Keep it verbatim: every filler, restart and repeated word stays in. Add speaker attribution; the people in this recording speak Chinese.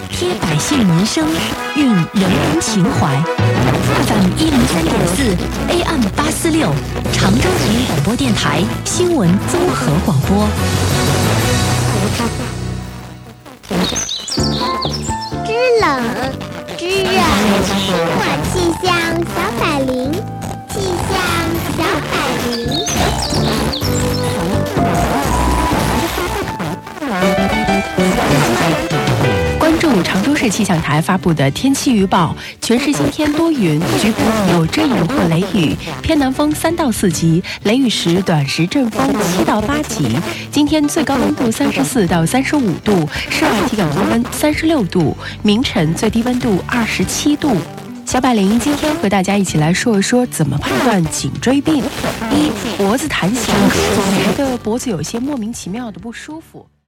Speaker 1: 贴百姓民生，蕴人文情怀。F M 一零三点四 ，A M 八四六，常州人民广播电台新闻综合广播。
Speaker 2: 知冷知热，我气象小百灵，气象小百灵。
Speaker 3: 关注常州市气象台发布的天气预报，全市今天多云，局部有阵雨或雷雨，偏南风三到四级，雷雨时短时阵风七到八级。今天最高温度三十四到三十五度，室外体感温三十六度，明晨最低温度二十七度。小百灵今天和大家一起来说一说怎么判断颈椎病。一、脖子弹响，觉得脖子有些莫名其妙的不舒服。